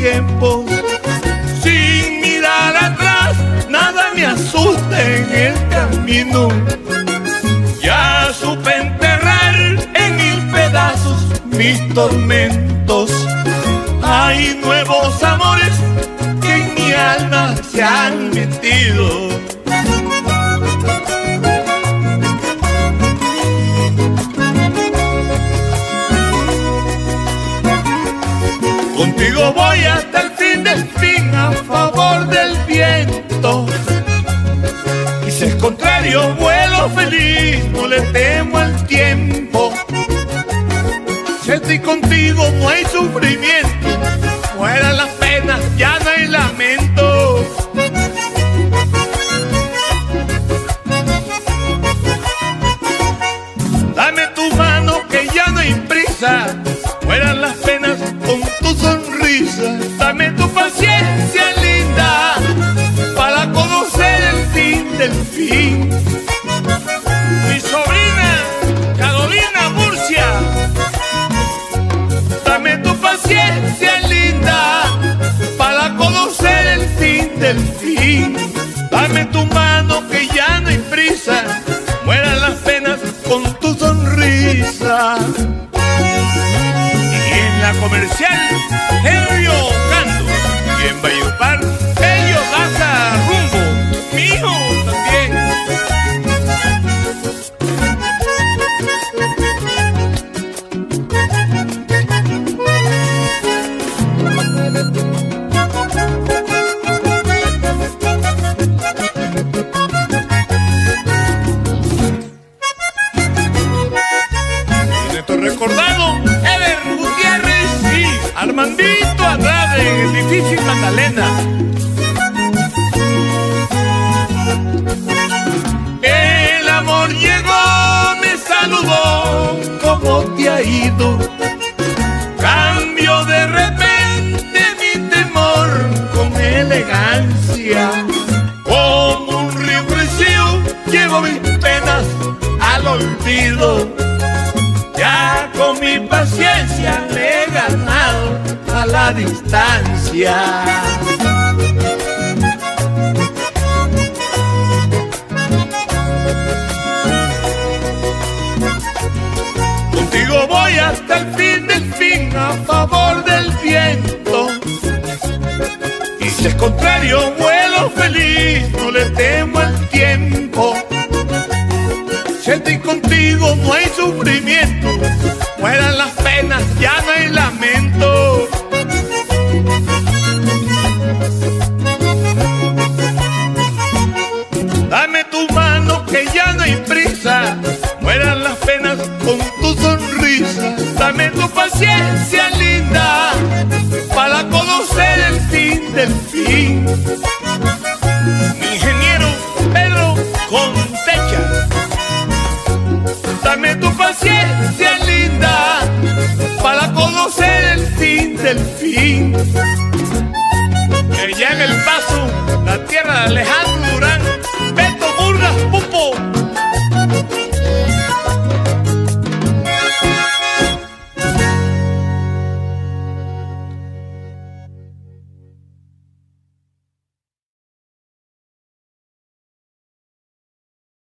tiempos. Sin mirar atrás, nada me asusta en el camino. Ya supe enterrar en 1000 pedazos mis tormentos. Hay nuevos amores que en mi alma se han metido. Contigo voy hasta el fin del fin, a favor del viento. Y si es contrario, vuelo feliz, no le temo al tiempo. Si estoy contigo no hay sufrimiento, fueran las penas, ya no hay lamento. Dame tu mano que ya no hay prisa, fueran las penas con tu sonrisa. Dame tu paciencia linda para conocer el fin del fin. Mi sobrina Carolina Murcia, dame tu paciencia linda para conocer el fin del fin. Dame tu mano que ya no hay prisa, mueran las penas con tu sonrisa. Y en la comercial, Helio Cando. Y en Valledupar, Helio Daza Rumbo. Mi hijo también. Y nuestro recordado Ever Gutiérrez y Armandito Andrade en el difícil Magdalena. El amor llegó, me saludó, ¿cómo te ha ido? Cambio de repente mi temor con elegancia. Como un río crecido, llevo mis penas al olvido. Ya con mi paciencia le he ganado a la distancia. Contigo voy hasta el fin del fin, a favor del viento. Y si es contrario, vuelo feliz, no le temo al tiempo. Si estoy contigo no hay sufrimiento, mueran las penas, ya no hay lamento. Dame tu mano que ya no hay prisa, mueran las penas con tu sonrisa. Dame tu paciencia linda para conocer el fin del fin. Mi ingeniero Pedro Contecha, dame tu paciencia linda para conocer el fin del fin. Que ya en El Paso, la tierra de Alejandro